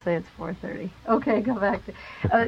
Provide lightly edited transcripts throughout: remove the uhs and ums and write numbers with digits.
say it's 4:30. Okay, go back to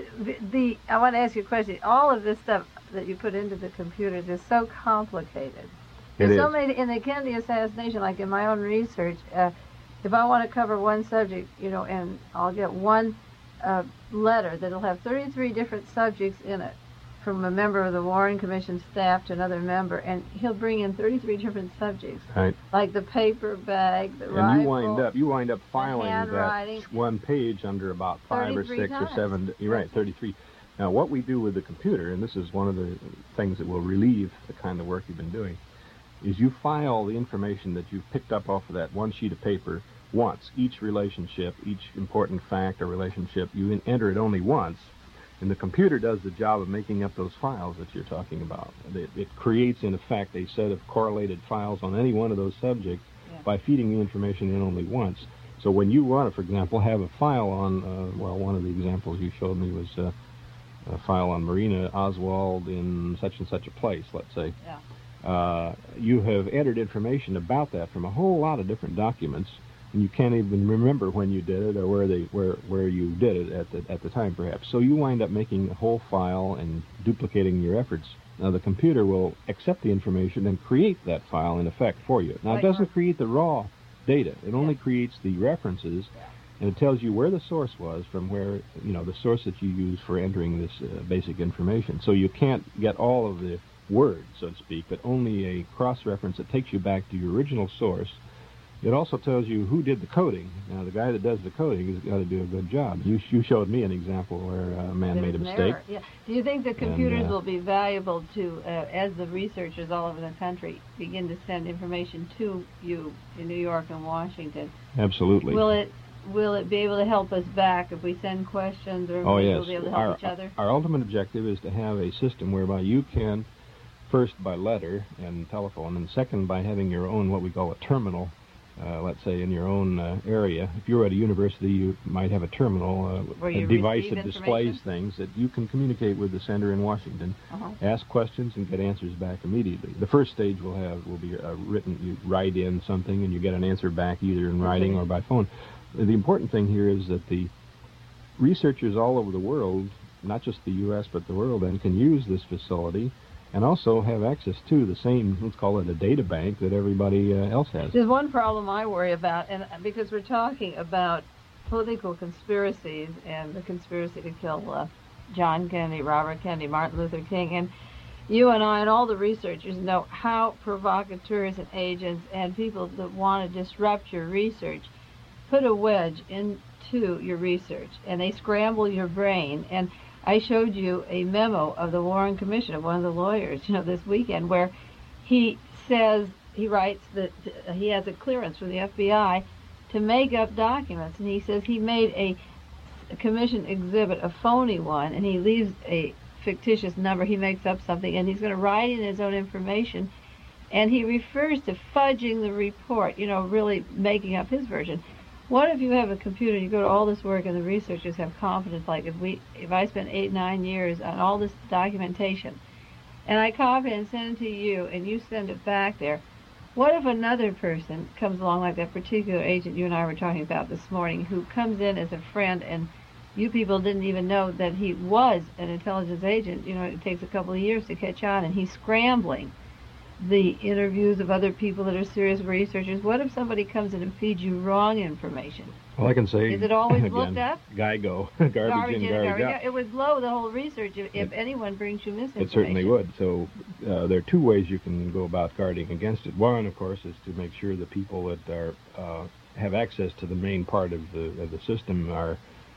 I want to ask you a question. All of this stuff that you put into the computers is so complicated. There's so many in the Kennedy assassination, like in my own research. If I want to cover one subject, and I'll get one letter that'll have 33 different subjects in it, from a member of the Warren Commission staff to another member, and he'll bring in 33 different subjects, right? Like the paper bag, the and rifle, you wind up filing that one page under about 5 or 6 times. or 7. You're right, 33. Now, what we do with the computer, and this is one of the things that will relieve the kind of work you've been doing, is you file the information that you've picked up off of that one sheet of paper once. Each relationship, each important fact or relationship, you enter it only once. And the computer does the job of making up those files that you're talking about. It creates, in effect, a set of correlated files on any one of those subjects by feeding the information in only once. So when you want to, for example, have a file on, one of the examples you showed me was a file on Marina Oswald in such and such a place, let's say. Yeah. You have entered information about that from a whole lot of different documents, and you can't even remember when you did it or where you did it at the time, perhaps. So you wind up making a whole file and duplicating your efforts. Now the computer will accept the information and create that file in effect for you. Now it doesn't create the raw data; it only creates the references, and it tells you where the source was from where the source that you use for entering this basic information. So you can't get all of the words, so to speak, but only a cross-reference that takes you back to your original source. It also tells you who did the coding. Now, the guy that does the coding has got to do a good job. You showed me an example where a man made a mistake. Yeah. Do you think the computers will be valuable to, as the researchers all over the country begin to send information to you in New York and Washington? Absolutely. Will it be able to help us back if we send questions, or will we be able to help each other? Our ultimate objective is to have a system whereby you can, first by letter and telephone, and second by having your own, what we call a terminal, let's say in your own area. If you're at a university, you might have a terminal, a device that displays things that you can communicate with the center in Washington, ask questions, and get answers back immediately. The first stage will be written. You write in something, and you get an answer back either in writing or by phone. The important thing here is that the researchers all over the world, not just the U.S., but the world, and can use this facility and also have access to the same, let's call it a data bank, that everybody else has. There's one problem I worry about, and because we're talking about political conspiracies and the conspiracy to kill John Kennedy, Robert Kennedy, Martin Luther King, and you and I and all the researchers know how provocateurs and agents and people that want to disrupt your research put a wedge into your research, and they scramble your brain. And I showed you a memo of the Warren Commission, of one of the lawyers, this weekend, where he writes that he has a clearance from the FBI to make up documents, and he says he made a commission exhibit, a phony one, and he leaves a fictitious number, he makes up something, and he's going to write in his own information, and he refers to fudging the report, really making up his version. What if you have a computer and you go to all this work and the researchers have confidence, like if I spent 8-9 years on all this documentation and I copy and send it to you and you send it back there, what if another person comes along, like that particular agent you and I were talking about this morning, who comes in as a friend and you people didn't even know that he was an intelligence agent? It takes a couple of years to catch on, and he's scrambling the interviews of other people that are serious researchers. What if somebody comes in and feeds you wrong information? Well, I can say, is it always looked up? GIGO, garbage in, garbage out. It would blow the whole research if anyone brings you misinformation. It certainly would. So there are two ways you can go about guarding against it. One, of course, is to make sure the people that are have access to the main part of the system are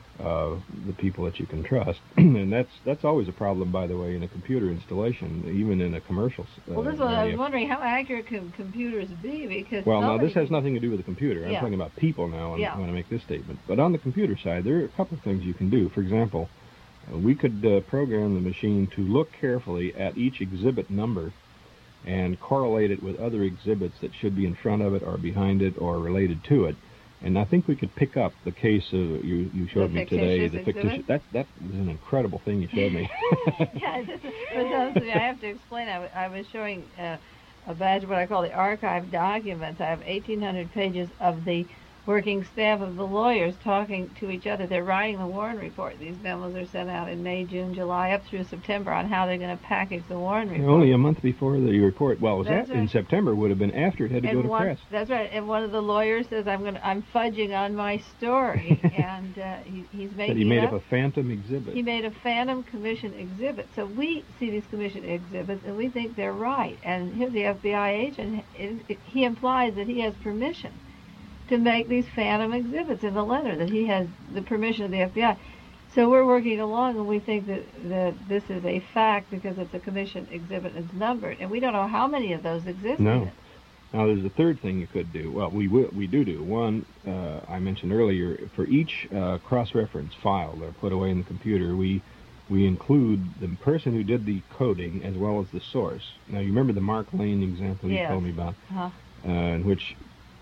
the people that you can trust. And that's always a problem, by the way, in a computer installation, even in a commercial well, this is what I was wondering, how accurate can computers be? Because now this has nothing to do with the computer. I'm talking about people now when I make this statement. But on the computer side, there are a couple of things you can do. For example, we could program the machine to look carefully at each exhibit number and correlate it with other exhibits that should be in front of it or behind it or related to it. And I think we could pick up the case you showed me today. The fictitious. That is an incredible thing you showed me. Yeah, for those of you, I have to explain. I was showing a batch of what I call the archive documents. I have 1,800 pages of the working staff of the lawyers talking to each other. They're writing the Warren Report. These memos are sent out in May, June, July, up through September on how they're going to package the Warren Report. Only a month before the report. Well, it was That's right. in September. Would have been after it had to go to press. That's right. And one of the lawyers says, I'm fudging on my story, and he's making. That he made up a phantom exhibit. He made a phantom commission exhibit. So we see these commission exhibits and we think they're right. And here's the FBI agent. He implies that he has permission to make these phantom exhibits in the letter, that he has the permission of the FBI. So we're working along, and we think that this is a fact because it's a commission exhibit and it's numbered, and we don't know how many of those exist. No. Now there's a third thing you could do. Well, we do. One, I mentioned earlier, for each cross-reference file they're put away in the computer, we include the person who did the coding as well as the source. Now you remember the Mark Lane example you told me about, in which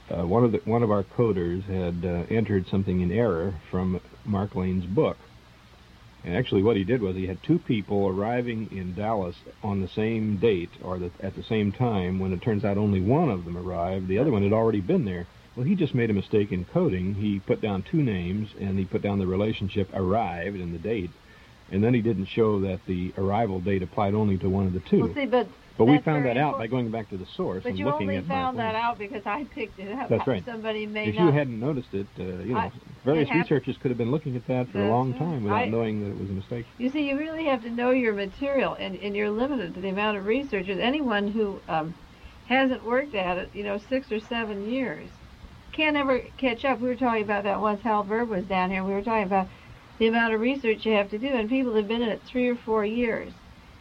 one of our coders had entered something in error from Mark Lane's book. And actually what he did was he had two people arriving in Dallas on the same date or at the same time, when it turns out only one of them arrived. The other one had already been there. Well, he just made a mistake in coding. He put down two names, and he put down the relationship arrived and the date. And then he didn't show that the arrival date applied only to one of the two. Well, see, but we found that out by going back to the source and looking at Mark Lane. But you only found that out because I picked it up. That's right. Somebody may if not. you hadn't noticed it, various researchers could have been looking at that for a long time without knowing that it was a mistake. You see, you really have to know your material, and you're limited to the amount of researchers. Anyone who hasn't worked at it, 6 or 7 years, can't ever catch up. We were talking about that once Hal Verb was down here. We were talking about the amount of research you have to do, and people have been in it 3 or 4 years.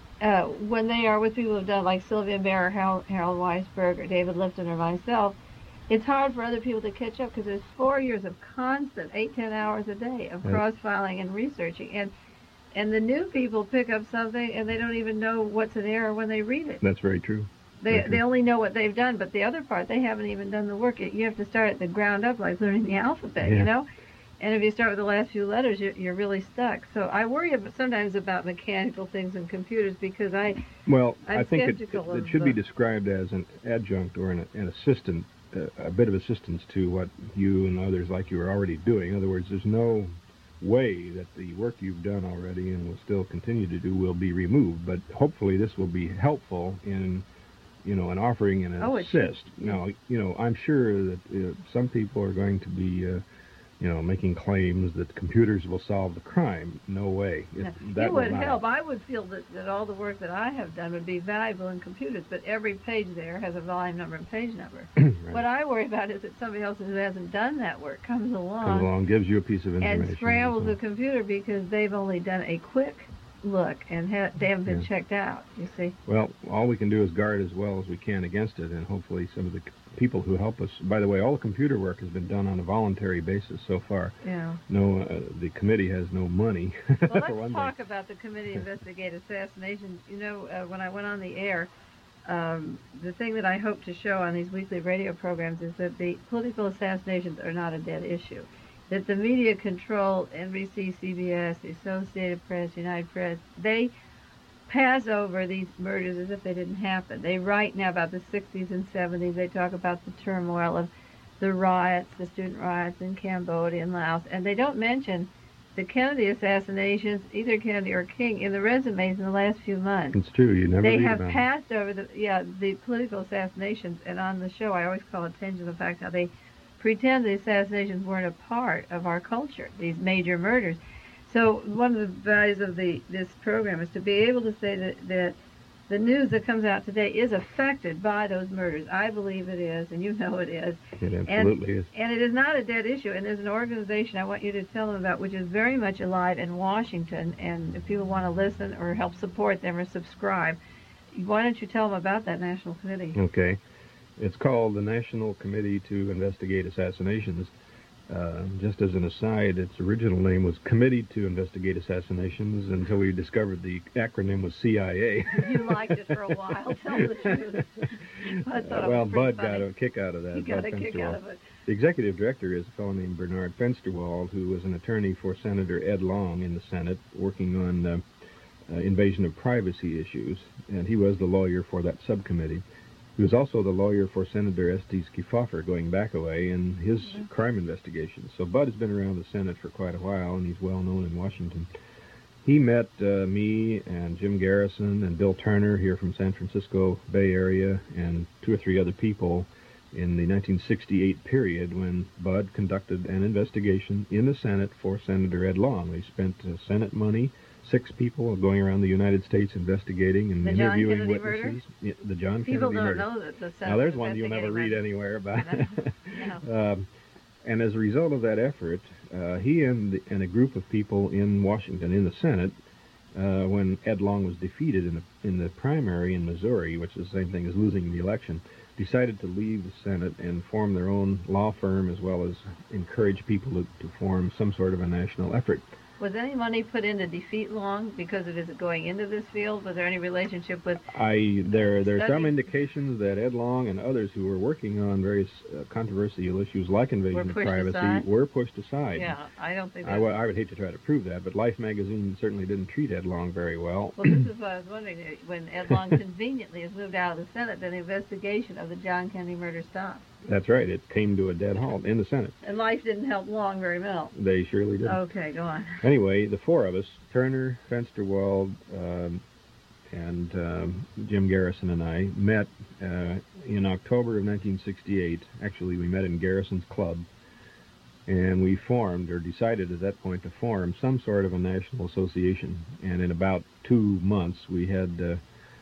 When they are with people who have done, like Sylvia Baer, Harold Weisberg, or David Lipton, or myself, it's hard for other people to catch up because there's 4 years of constant 8-10 hours a day of cross-filing and researching, and the new people pick up something and they don't even know what's an error when they read it. That's very true. They only know what they've done, but the other part, they haven't even done the work. You have to start at the ground up, like learning the alphabet, And if you start with the last few letters, you're really stuck. So I worry sometimes about mechanical things in computers because I'm I think it should be described as an adjunct or an assistant, a bit of assistance to what you and others like you are already doing. In other words, there's no way that the work you've done already and will still continue to do will be removed. But hopefully this will be helpful in an offering and an assist. Now, I'm sure that some people are going to be making claims that computers will solve the crime. No way. It would help. I would feel that all the work that I have done would be valuable in computers, but every page there has a volume number and page number. Right. What I worry about is that somebody else who hasn't done that work comes along, gives you a piece of information, and scrambles the computer because they've only done a quick look and they haven't been checked out, you see. Well, all we can do is guard as well as we can against it, and hopefully some of the people who help us. By the way, all the computer work has been done on a voluntary basis so far. Yeah. No, the committee has no money. Well, let's talk about the Committee to Investigate Assassinations. When I went on the air, the thing that I hope to show on these weekly radio programs is that the political assassinations are not a dead issue. That the media control, NBC, CBS, the Associated Press, United Press, they pass over these murders as if they didn't happen. They write now about the 60s and 70s. They talk about the turmoil of the riots, the student riots in Cambodia and Laos, and they don't mention the Kennedy assassinations, either Kennedy or King, in the resumes in the last few months. It's true. You never read about They have passed over the political assassinations, and on the show I always call attention to the fact how they pretend the assassinations weren't a part of our culture, these major murders. So one of the values of this program is to be able to say that the news that comes out today is affected by those murders. I believe it is, and you know it is. It absolutely is. And it is not a dead issue. And there's an organization I want you to tell them about, which is very much alive in Washington. And if people want to listen or help support them or subscribe, why don't you tell them about that national committee? Okay. It's called the National Committee to Investigate Assassinations. Just as an aside, its original name was Committee to Investigate Assassinations until we discovered the acronym was CIA. You liked it for a while, tell the truth. Bud got a kick out of that. He got a kick out of it. The executive director is a fellow named Bernard Fensterwald, who was an attorney for Senator Ed Long in the Senate, working on invasion of privacy issues, and he was the lawyer for that subcommittee. He was also the lawyer for Senator Estes Kefauver going back a way in his crime investigations. So Bud has been around the Senate for quite a while, and he's well known in Washington. He met me and Jim Garrison and Bill Turner here from San Francisco Bay Area and 2 or 3 other people in the 1968 period when Bud conducted an investigation in the Senate for Senator Ed Long. They spent Senate money, 6 people going around the United States investigating and interviewing witnesses. Yeah, the John People Kennedy murder. People don't know that the Senate. Now there's one you'll never read anywhere about. Yeah. And as a result of that effort, he and a group of people in Washington, in the Senate, when Ed Long was defeated in the primary in Missouri, which is the same thing as losing the election, decided to leave the Senate and form their own law firm, as well as encourage people to form some sort of a national effort. Was any money put in to defeat Long because of his going into this field? Was there any relationship with? There are some indications that Ed Long and others who were working on various controversial issues like invasion of privacy were pushed aside. Yeah, I don't think. I would hate to try to prove that, but Life magazine certainly didn't treat Ed Long very well. Well, this is what I was wondering. When Ed Long conveniently has moved out of the Senate, then the investigation of the John Kennedy murder stopped. That's right. It came to a dead halt in the Senate. And Life didn't help Long very well. They surely did. Okay, go on. Anyway, the 4 of us, Turner, Fensterwald, and Jim Garrison and I, met in October of 1968. Actually, we met in Garrison's club, and we formed, or decided at that point to form, some sort of a national association. And in about 2 months, we had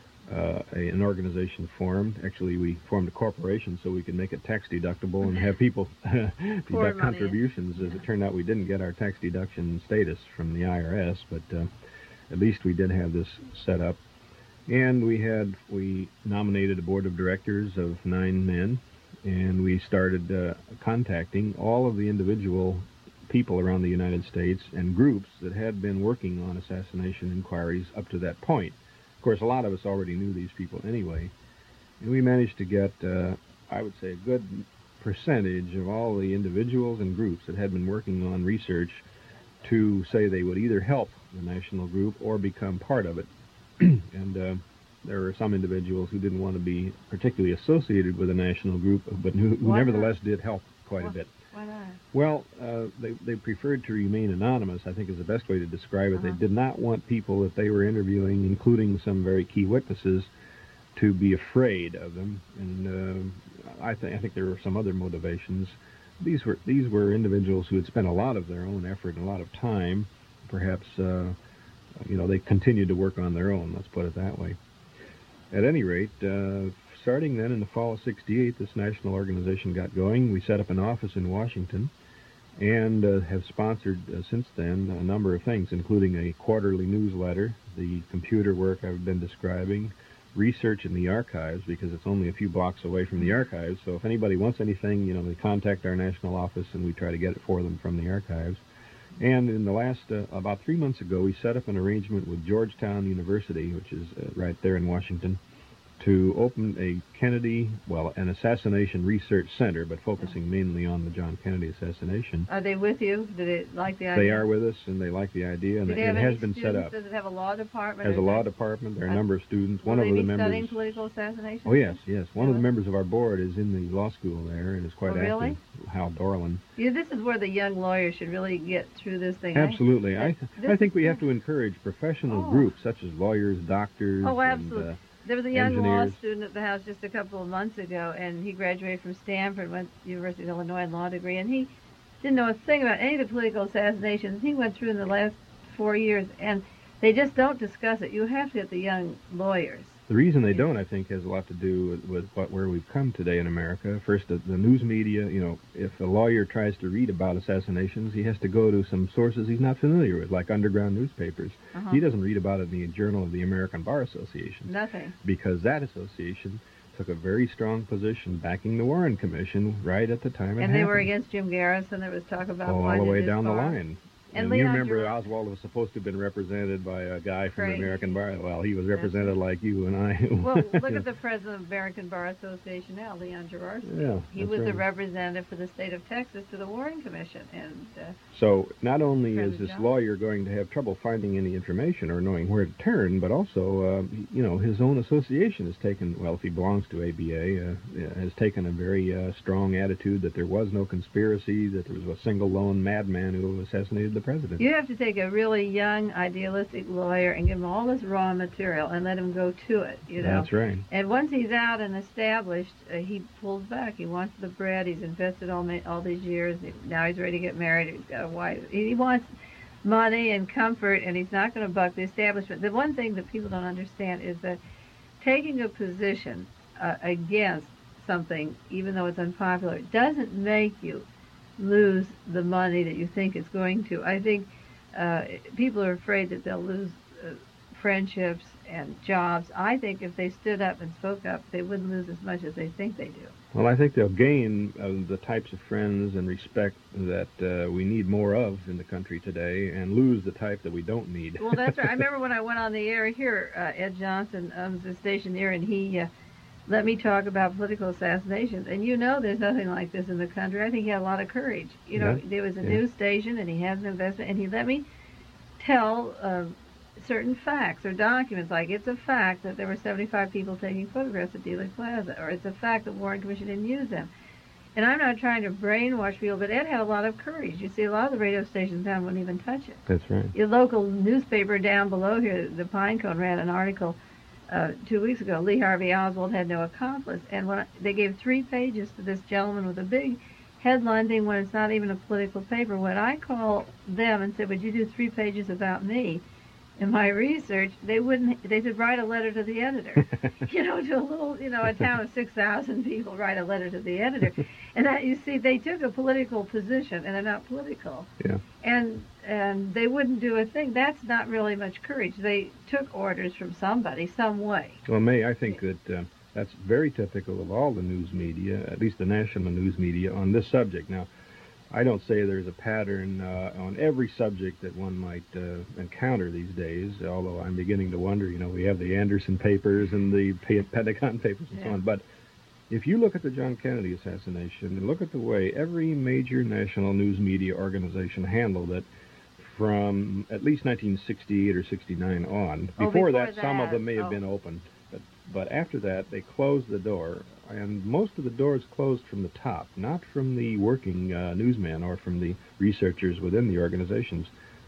an organization formed. Actually, we formed a corporation so we could make it tax deductible and have people deduct contributions. As it turned out, we didn't get our tax deduction status from the IRS, but at least we did have this set up. And we nominated a board of directors of 9 men, and we started contacting all of the individual people around the United States and groups that had been working on assassination inquiries up to that point. Of course, a lot of us already knew these people anyway, and we managed to get, I would say, a good percentage of all the individuals and groups that had been working on research to say they would either help the national group or become part of it. And there were some individuals who didn't want to be particularly associated with a national group, but who nevertheless did help quite a bit. Why not? Well, they preferred to remain anonymous, I think is the best way to describe it. They did not want people that they were interviewing, including some very key witnesses, to be afraid of them. And I think there were some other motivations. These were individuals who had spent a lot of their own effort and a lot of time. Perhaps, they continued to work on their own, let's put it that way. At any rate, starting then in the fall of '68, this national organization got going. We set up an office in Washington and have sponsored since then a number of things, including a quarterly newsletter, the computer work I've been describing, research in the archives, because it's only a few blocks away from the archives. So if anybody wants anything, they contact our national office and we try to get it for them from the archives. And in the last, about 3 months ago, we set up an arrangement with Georgetown University, which is right there in Washington, to open an assassination research center, but focusing mainly on the John Kennedy assassination. Are they with you? Do they like the idea? They are with us, and they like the idea, and it has been set up. Does it have a law department? It has a law department. There are a number of students. One of the members studying political assassination? Oh, yes. One of the members of our board is in the law school there and is quite active. Really? Hal Dorland. Yeah, this is where the young lawyers should really get through this thing. Absolutely. I think we have to encourage professional groups such as lawyers, doctors, absolutely. There was a young engineers. law student at the house just a couple of months ago, and he graduated from Stanford, went to the University of Illinois law degree, and he didn't know a thing about any of the political assassinations he went through in the last 4 years, and they just don't discuss it. You have to get the young lawyers. The reason they don't, I think, has a lot to do with where we've come today in America. First, the news media, if a lawyer tries to read about assassinations, he has to go to some sources he's not familiar with, like underground newspapers. He doesn't read about it in the Journal of the American Bar Association. Nothing. Because that association took a very strong position backing the Warren Commission right at the time it happened. And they were against Jim Garrison. There was talk about all the way down the line. And you Leon remember Gerard- Oswald was supposed to have been represented by a guy from the Craig. American Bar. Well, he was represented like you and I. Well, look at the president of the American Bar Association now, Leon Jaworski. Yeah, he that's was the right. representative for the state of Texas to the Warren Commission. And So not only is President this Johnson. lawyer going to have trouble finding any information or knowing where to turn, but also, his own association has taken, well, if he belongs to ABA, has taken a very strong attitude that there was no conspiracy, that there was a single lone madman who assassinated the president. you have to take a really young, idealistic lawyer and give him all this raw material and let him go to it, That's right. And once he's out and established, he pulls back. He wants the bread. He's invested all these years. Now he's ready to get married. He's got a wife. He wants money and comfort, and he's not going to buck the establishment. The one thing that people don't understand is that taking a position against something, even though it's unpopular, doesn't make you lose the money that you think it's going to. I think people are afraid that they'll lose friendships and jobs. I think if they stood up and spoke up, they wouldn't lose as much as they think they do. Well, I think they'll gain the types of friends and respect that we need more of in the country today, and lose the type that we don't need. Well, that's right. I remember when I went on the air here, Ed Johnson owns the station here, and he let me talk about political assassinations. And there's nothing like this in the country. I think he had a lot of courage. There was a news station, and he had an investment, and he let me tell certain facts or documents, like it's a fact that there were 75 people taking photographs at Dealey Plaza, or it's a fact that Warren Commission didn't use them. And I'm not trying to brainwash people, but Ed had a lot of courage. You see, a lot of the radio stations down wouldn't even touch it. That's right. Your local newspaper down below here, the Pinecone, ran an article 2 weeks ago. Lee Harvey Oswald had no accomplice, and when they gave 3 pages to this gentleman with a big headline thing when it's not even a political paper. When I called them and said, "Would you do 3 pages about me?" in my research, they wouldn't. They said, "Write a letter to the editor." To a little, a town of 6,000 people, write a letter to the editor. And that, you see, they took a political position, and they're not political. Yeah. And they wouldn't do a thing. That's not really much courage. They took orders from somebody, some way. Well, May, I think that that's very typical of all the news media, at least the national news media, on this subject. Now, I don't say there's a pattern on every subject that one might encounter these days, although I'm beginning to wonder, we have the Anderson papers and the Pentagon papers and so on. But if you look at the John Kennedy assassination and look at the way every major national news media organization handled it from at least 1968 or 69 on, before that, some of them may have been open. But after that, they closed the door, and most of the doors closed from the top, not from the working newsmen or from the researchers within the organizations.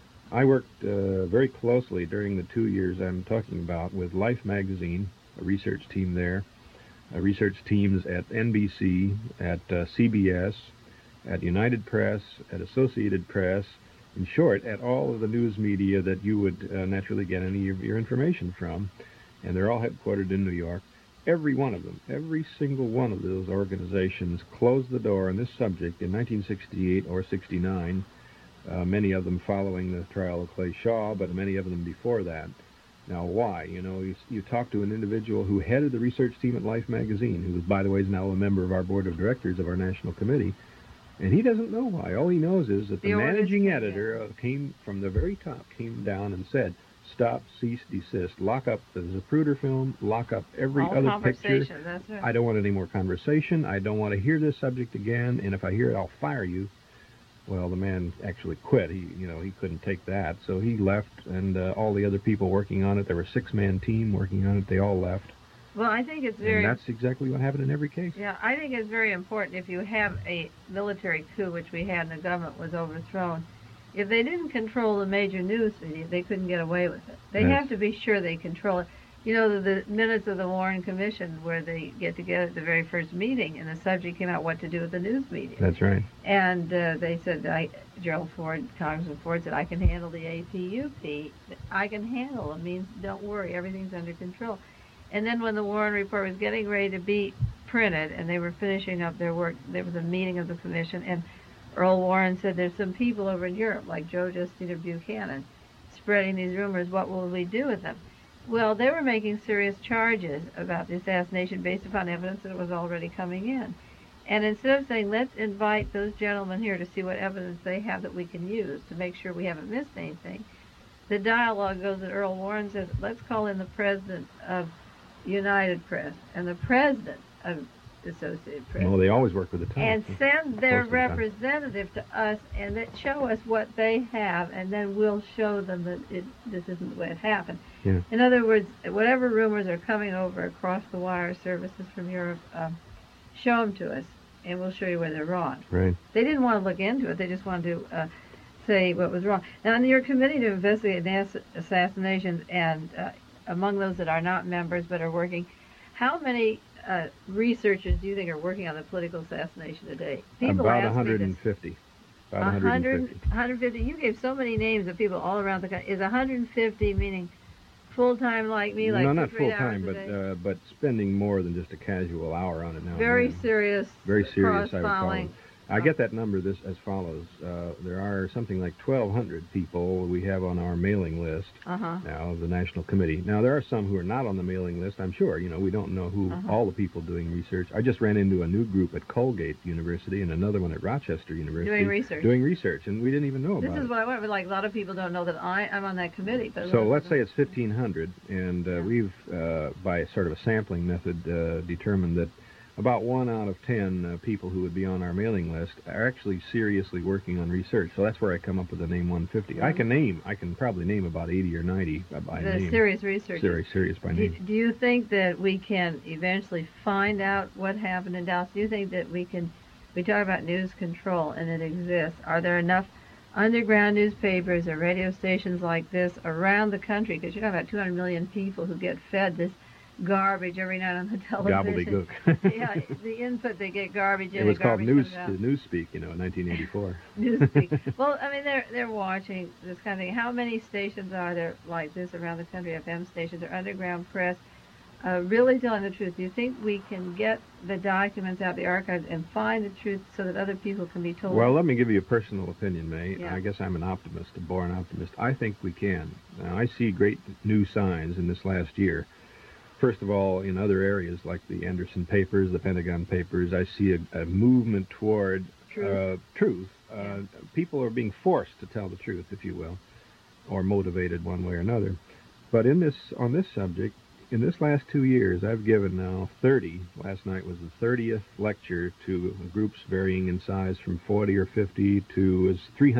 I worked very closely during the 2 years I'm talking about with Life magazine, a research team there, research teams at NBC, at CBS, at United Press, at Associated Press, in short, at all of the news media that you would naturally get any of your information from. And they're all headquartered in New York. Every one of them, every single one of those organizations closed the door on this subject in 1968 or 69, many of them following the trial of Clay Shaw, but many of them before that. Now, why? You talk to an individual who headed the research team at Life magazine, who, by the way, is now a member of our board of directors of our national committee, and he doesn't know why. All he knows is that the managing editor came from the very top, came down and said, "Stop, cease, desist. Lock up the Zapruder film. Lock up every other picture. That's right. I don't want any more conversation. I don't want to hear this subject again. And if I hear it, I'll fire you." Well, the man actually quit. He couldn't take that, so he left. And all the other people working on it, there were a 6-man team working on it. They all left. Well, I think it's very... And that's exactly what happened in every case. Yeah, I think it's very important if you have a military coup, which we had, and the government was overthrown. If they didn't control the major news media, they couldn't get away with it. They have to be sure they control it. The minutes of the Warren Commission where they get together at the very first meeting, and the subject came out what to do with the news media. That's right. And they said, Gerald Ford, Congressman Ford said, "I can handle the APUP. I can handle it. Means don't worry, everything's under control." And then when the Warren Report was getting ready to be printed and they were finishing up their work, there was a meeting of the commission, and Earl Warren said, "There's some people over in Europe, like Joe Justina Buchanan, spreading these rumors. What will we do with them?" Well, they were making serious charges about the assassination based upon evidence that was already coming in. And instead of saying, let's invite those gentlemen here to see what evidence they have that we can use to make sure we haven't missed anything, the dialogue goes that Earl Warren says, let's call in the president of United Press and the president of Associated Press. Well, they always work with the Times. And send their representative to us and that show us what they have, and then we'll show them that this isn't the way it happened. Yeah. In other words, whatever rumors are coming over across the wire services from Europe, show them to us, and we'll show you where they're wrong. Right. They didn't want to look into it. They just wanted to say what was wrong. Now, in your committee to investigate assassinations, and among those that are not members but are working, how many researchers do you think are working on the political assassination today? People about 150. About 150. You gave so many names of people all around the country. Is 150 meaning full-time like me? Like no, not 3 hours full-time, but spending more than just a casual hour on it now. Very serious. Very serious, I would call it. cross-following. I get that number as follows. There are something like 1,200 people we have on our mailing list now, the National Committee. Now, there are some who are not on the mailing list, I'm sure. You know, we don't know who all the people doing research. I just ran into a new group at Colgate University and another one at Rochester University. Doing research, and we didn't even know about it. This is what I went with. Like, a lot of people don't know that I'm on that committee. But so let's say it's 1,500, and we've, by sort of a sampling method, determined that about 1 out of 10 people who would be on our mailing list are actually seriously working on research. So that's where I come up with the name 150. I can probably name about 80 or 90 by name. Serious research. Serious by name. Do you think that we can eventually find out what happened in Dallas? Do you think that we talk about news control and it exists. Are there enough underground newspapers or radio stations like this around the country? Because you're talking about 200 million people who get fed this garbage every night on the television. Gobbledygook. Yeah, the input they get garbage. It was called Newspeak, in 1984. Newspeak. Well, I mean, they're watching this kind of thing. How many stations are there like this around the country? FM stations or underground press, really telling the truth. Do you think we can get the documents out, the archives, and find the truth so that other people can be told? Well, let me give you a personal opinion, May. Yeah. I guess I'm an optimist, a born optimist. I think we can. Now, I see great new signs in this last year. First of all, in other areas like the Anderson papers, the Pentagon papers, I see a movement toward truth. People are being forced to tell the truth, if you will, or motivated one way or another. But on this subject, in this last 2 years, I've given now 30. Last night was the 30th lecture to groups varying in size from 40 or 50 to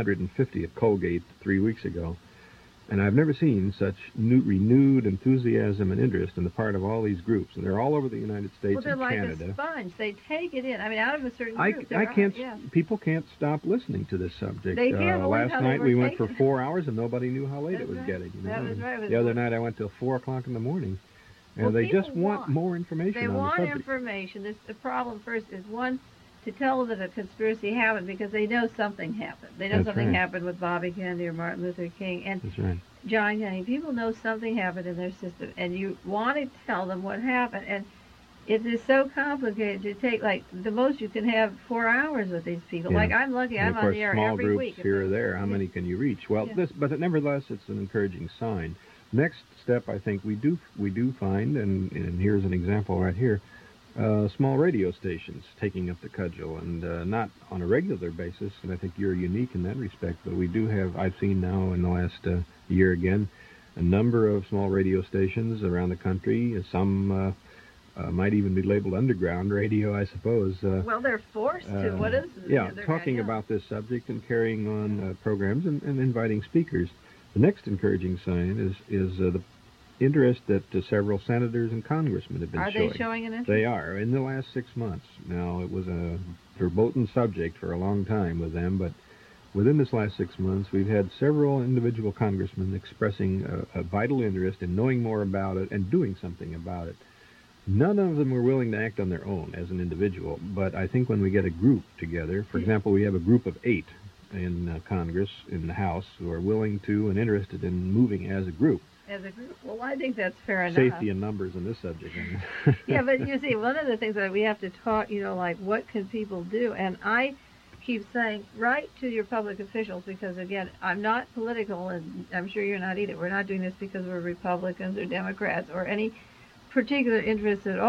350 at Colgate 3 weeks ago. And I've never seen such renewed enthusiasm and interest on the part of all these groups. And they're all over the United States and like Canada. A sponge. They take it in. I mean, out of a certain group. People can't stop listening to this subject. They can't last night we went for 4 hours and nobody knew how late it was getting. You know? That was right. The other night I went till 4 o'clock in the morning. And they just want more information on the subject. They want information. The problem first is, one, to tell them that a conspiracy happened because they know something happened. They know something happened with Bobby Kennedy or Martin Luther King. And that's right. John Kennedy. People know something happened in their system, and you want to tell them what happened. And it is so complicated to take, like, the most you can have 4 hours with these people. Yeah. Like, I'm lucky, and I'm on the air every week. Small groups here or there, how many can you reach? Well, but nevertheless, it's an encouraging sign. Next step, I think we do find, and here's an example right here, small radio stations taking up the cudgel, and not on a regular basis, and I think you're unique in that respect, but we do have, I've seen now in the last year again, a number of small radio stations around the country. Some might even be labeled underground radio, I suppose. Well, they're forced to. What is it? Yeah, talking about this subject and carrying on programs and inviting speakers. The next encouraging sign is the interest that several senators and congressmen have been showing. Are they showing an interest? They are, in the last 6 months. Now, it was a verboten subject for a long time with them, but within this last 6 months, we've had several individual congressmen expressing a vital interest in knowing more about it and doing something about it. None of them were willing to act on their own as an individual, but I think when we get a group together, for example, we have a group of 8 in Congress, in the House, who are willing to and interested in moving as a group. As a group? Well, I think that's fair enough. Safety in numbers in this subject. Yeah, but you see, one of the things that we have to talk, like, what can people do? And I keep saying, write to your public officials, because, again, I'm not political, and I'm sure you're not either. We're not doing this because we're Republicans or Democrats or any particular interest at all.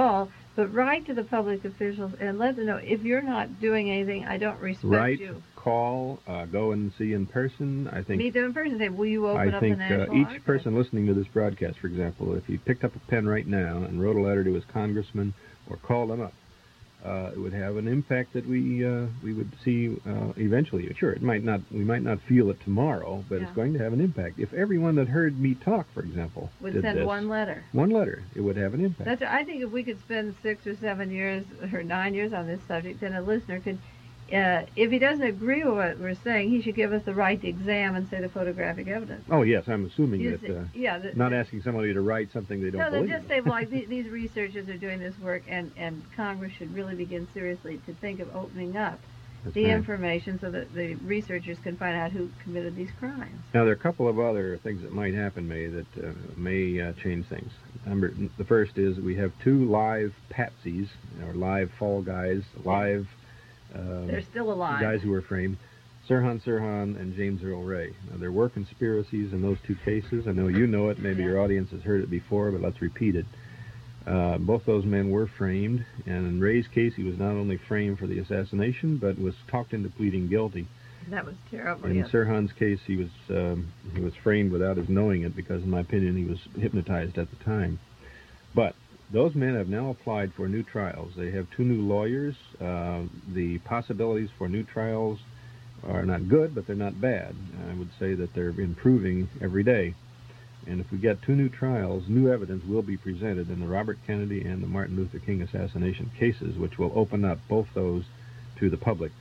But write to the public officials and let them know, if you're not doing anything, I don't respect you. Call, go and see in person. I think meet them in person. Say, will you open up the National each Archives? person listening to this broadcast, for example, if he picked up a pen right now and wrote a letter to his congressman or called him up, it would have an impact that we would see eventually. Sure, we might not feel it tomorrow, but it's going to have an impact. If everyone that heard me talk, for example, would did send this, one letter, it would have an impact. I think if we could spend 6 or 7 years or 9 years on this subject, then a listener could, if he doesn't agree with what we're saying, he should give us the right to examine, say, the photographic evidence. Oh yes, I'm assuming that. Not asking somebody to write something they don't believe. No, just say, well, these researchers are doing this work, and Congress should really begin seriously to think of opening up the information so that the researchers can find out who committed these crimes. Now, there are a couple of other things that might happen, May, that may change things. The first is we have 2 live patsies, or live fall guys, live. They're still alive. Guys who were framed, Sirhan Sirhan and James Earl Ray. Now, there were conspiracies in those 2 cases. I know you know it. Maybe your audience has heard it before, but let's repeat it. Both those men were framed, and in Ray's case, he was not only framed for the assassination, but was talked into pleading guilty. That was terrible. In Sirhan's case, he was framed without his knowing it because, in my opinion, he was hypnotized at the time. But those men have now applied for new trials. They have 2 new lawyers. The possibilities for new trials are not good, but they're not bad. I would say that they're improving every day. And if we get 2 new trials, new evidence will be presented in the Robert Kennedy and the Martin Luther King assassination cases, which will open up both those to the public.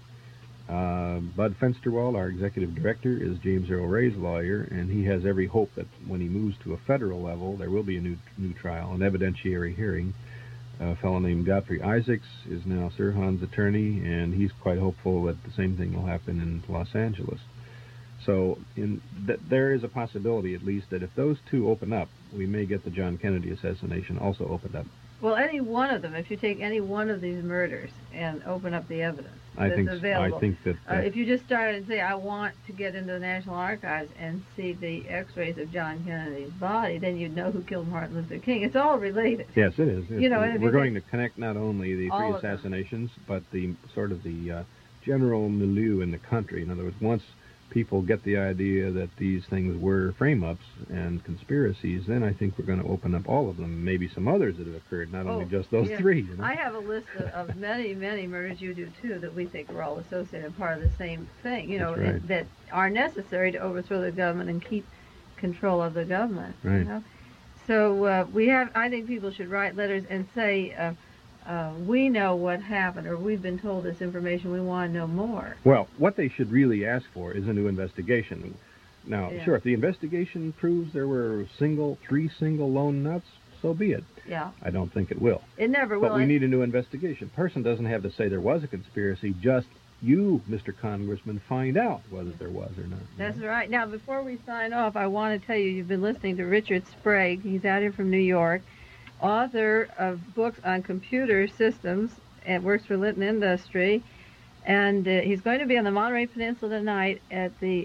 Bud Fensterwald, our executive director, is James Earl Ray's lawyer, and he has every hope that when he moves to a federal level, there will be a new trial, an evidentiary hearing. A fellow named Godfrey Isaacs is now Sirhan's attorney, and he's quite hopeful that the same thing will happen in Los Angeles. So there is a possibility, at least, that if those 2 open up, we may get the John Kennedy assassination also opened up. Well, any one of them, if you take any one of these murders and open up the evidence available. I think that... if you just started and say, I want to get into the National Archives and see the x-rays of John Kennedy's body, then you'd know who killed Martin Luther King. It's all related. Yes, it is. We're going to connect not only the 3 assassinations, but the sort of the general milieu in the country. In other words, once people get the idea that these things were frame-ups and conspiracies, then I think we're going to open up all of them, maybe some others that have occurred, not only just those 3. You know? I have a list of many, many murders, you do too, that we think are all associated and part of the same thing, that are necessary to overthrow the government and keep control of the government. Right. You know? So I think people should write letters and say, we know what happened, or we've been told this information, we want to know more. Well, what they should really ask for is a new investigation. Now, sure, if the investigation proves there were 3 single lone nuts, so be it. Yeah. I don't think it will. It never will. But we need a new investigation. A person doesn't have to say there was a conspiracy, just you, Mr. Congressman, find out whether there was or not. That's right. Now, before we sign off, I want to tell you've been listening to Richard Sprague. He's out here from New York, author of books on computer systems and works for Litton Industry. And he's going to be on the Monterey Peninsula tonight at the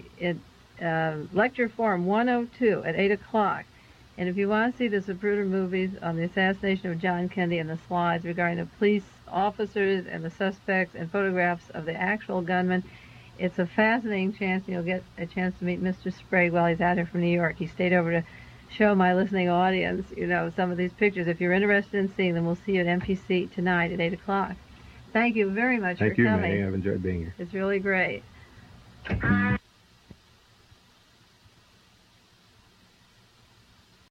Lecture Forum 102 at 8 o'clock. And if you want to see the Zapruder movies on the assassination of John Kennedy and the slides regarding the police officers and the suspects and photographs of the actual gunman, it's a fascinating chance. You'll get a chance to meet Mr. Sprague while he's out here from New York. He stayed over to show my listening audience, some of these pictures. If you're interested in seeing them, we'll see you at MPC tonight at 8 o'clock. Thank you very much for coming. Thank you, May. I've enjoyed being here. It's really great.